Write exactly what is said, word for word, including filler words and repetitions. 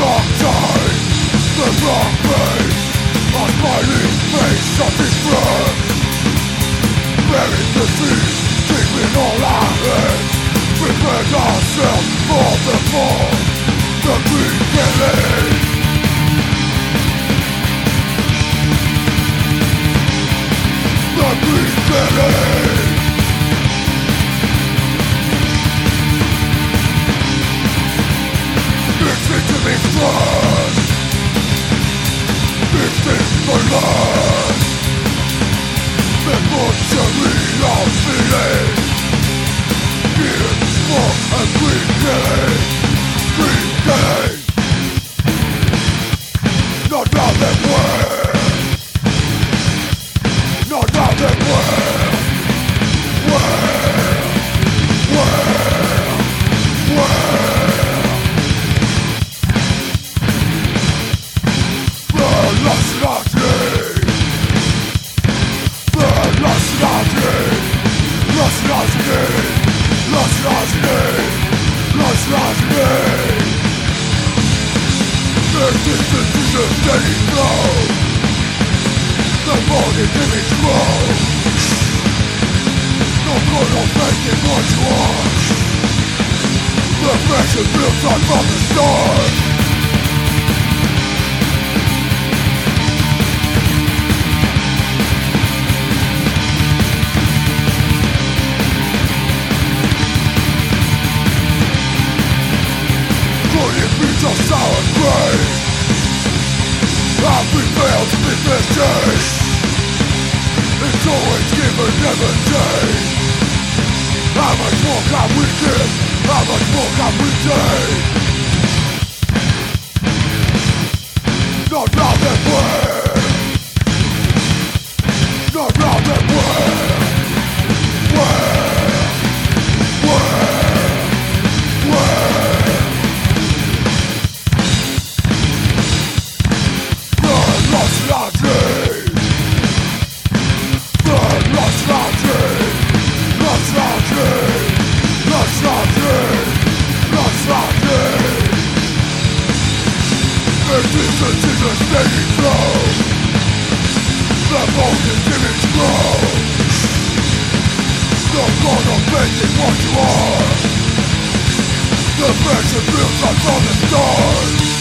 dark time, the dark face, a smiling face of distress. Burying the sea, deep in all our heads, prepare ourselves for the fall, the beginning. The beginning. To be trust, this is for love. The butchery of feeling, gives for a green killing, green killing. Not now that where, not now that where, where, where, where. Existence is a steady flow. The morning image grows. No good or fake in what you are. The passion builds on from the start. Could it be just sour grey? How we fail to be vicious. It's always given, never take. How much more can we give? How much more can we take? Not now that way. Not now that way. Where? Where? Where? Lost Laundry. The Lost Laundry. Lost Laundry. Lost Laundry. Lost Laundry. Existence is a steady flow. The boldest image grows. The god of making what you are. The passion builds up from the start.